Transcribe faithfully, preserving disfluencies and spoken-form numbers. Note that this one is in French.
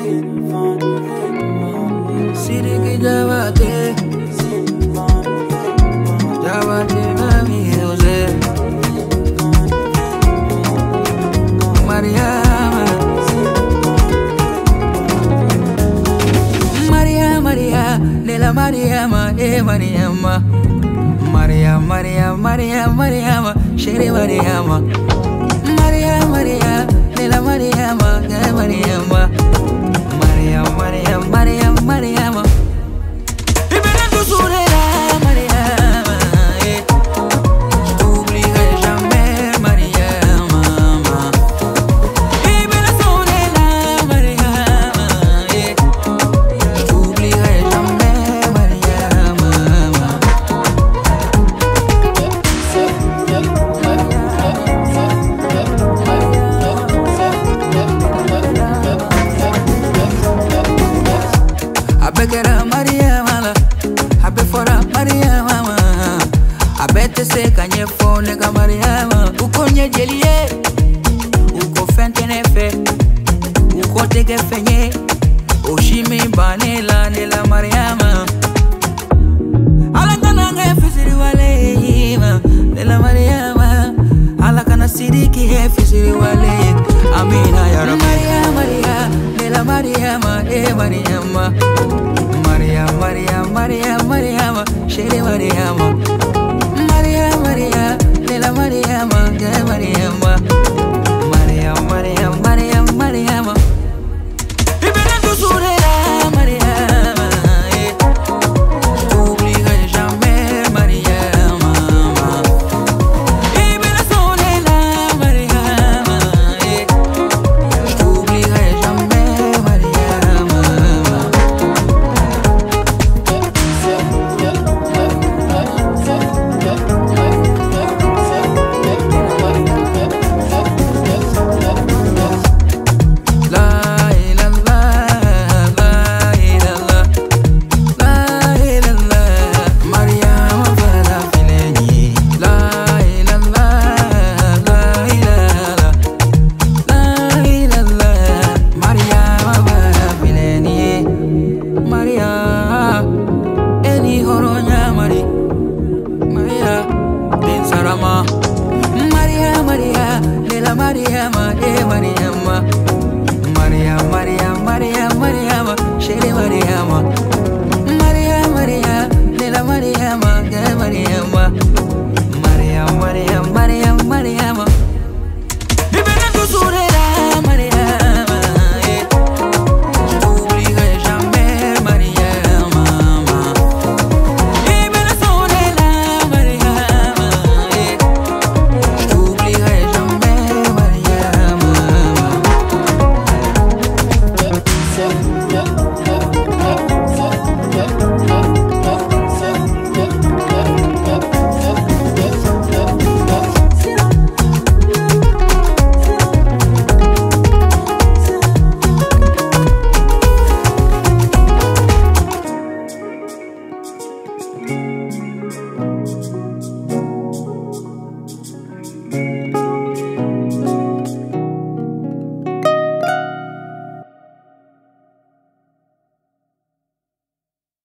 Sidiki Javate, Javate mami Jose, Mariama, Maria Maria, Nela Mariama, eh Mariama, Maria Maria Maria Mariama, Shere Mariama, Maria Maria, Nela Mariama, eh Mariama, Maria Maria Maria Mariama. Abegera Maria mama, abe fora Maria mama, abete se kanye fone ka Maria mama, uko nye jelie, uko fente nefe, uko teke fenye, oshimi bane la ne la Maria mama, ala kana nge fisiri wale ma, ne la Maria mama, ala kana sidiki he fisiri wale, amina ya Rabbi. Maria Maria, ne la Maria mama, eh Maria mama. Maria, Maria, Maria, Maria, Shere Maria, Maria, Maria, Nela Maria, Maria, Maria, Maria, Maria.